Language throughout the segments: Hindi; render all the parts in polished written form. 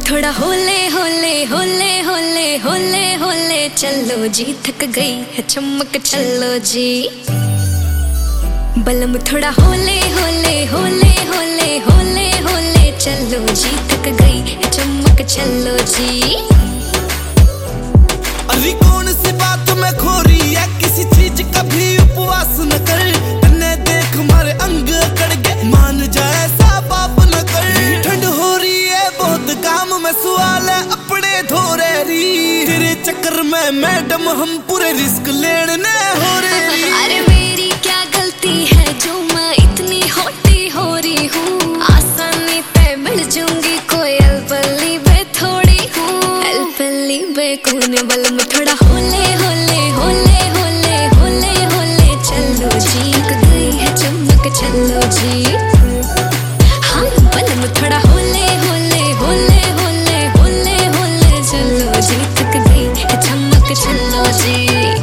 थोड़ा होले होले होले होले होले होले चलो जी, थक गई है चमक चलो जी। बलम थोड़ा होले होले होले होले होले होले चलो जी, थक गई है चमक चलो जी। अरे कौन सी बात में खो रही है, किसी चीज का भी उपवास न कर। तन्ने देख मारे अंग कड़ गए, मान जाए सा बाप न कर। ठंड हो रही है बहुत, काम में सवाल है अपने धोरे री। तेरे चक्कर में मैडम हम पूरे रिस्क लेने हो रही। अरे मेरी क्या गलती है जो मैं इतनी होती हो रही हूँ। आसानी पे मिल जाऊंगी कोई अल्पली बे थोड़ी हूँ, अल्पली बे कौन। बलम थोड़ा होले होले होले होले होले होले चलो जी, गई है चमक चलो जी। हाँ बलम थोड़ा होले होले होले होले होले होले चलो जी, थक गई है चमक चलो जी।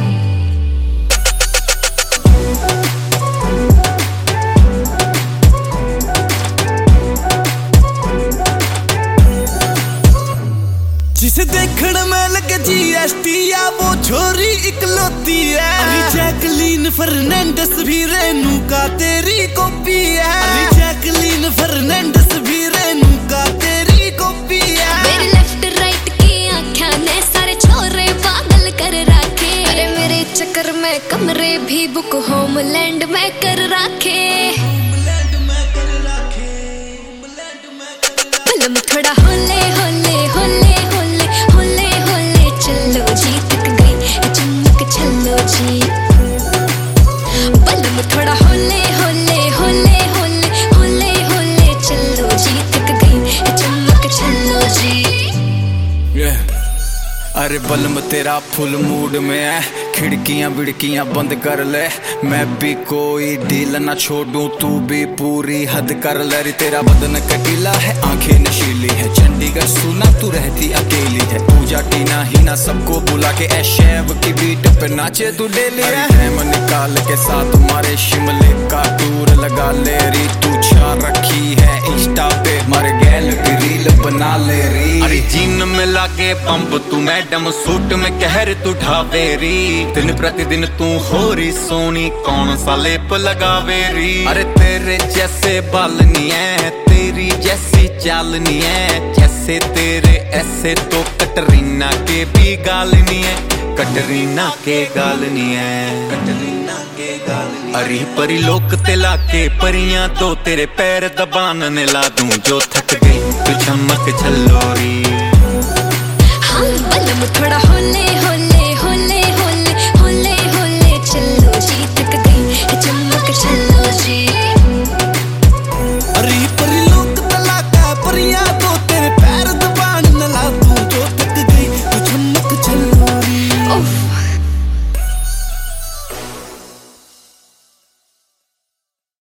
जिसे देखने में लगे जीएसटी या वो छोरी इकलौती है। अरे जैकलीन फर्नांडिस भी रेनू का तेरी कॉपी है। अरे जैकलीन फर्नांडिस भी रेनू का तेरी कॉपी है। मेरे लेफ्ट राइट की आँखें ने सारे छोरे पागल कर रखे। अरे मेरे चक्कर में कमरे भी बुक होमलैंड में कर रखे। बलम थोड़ा होले होले होले होले होले होले चलो जी, थक गई है चमक चलो जी। बलम थोड़ा होले होले होले होले होले होले चलो जी, थक गई है चमक चलो जी। अरे बलम तेरा फुल मूड में है, खिड़कियां बिड़कियां बंद कर ले। मैं भी कोई डील ना छोड़ूं, तू भी पूरी हद कर ले। रे तेरा बदन कटीला है, आंखें नशीली है। चंडीगढ़ सुना तू रहती अकेली है। पूजा टीना ही ना सबको बुला के ऐशेव की बीट पे नाचे तू डेली है। टाइम निकाल के साथ मारे शिमले का टूर लगा ले री। तू छा रखी है इंस्टा पे, मारे गैल की रील बना ले री। अरे जीन में लागे पंप तू मैडम, सूट में कहर तू ढावेरी। दिन प्रतिदिन तू हो रही सोनी, कौन सा लेप लगावे री। अरे तेरे जैसे बाल नहीं है, तेरी जैसी चाल नहीं है। जैसे तेरे ऐसे तो कटरीना के भी गाल नहीं है। कटरीना के गाल नहीं है, कटरीना के गाल नहीं। अरे परी लोक ते लाके परियां तो तेरे पैर दबान ने ला दूं। जो थक गई तू चमक चलो री। हाँ बलम थोड़ा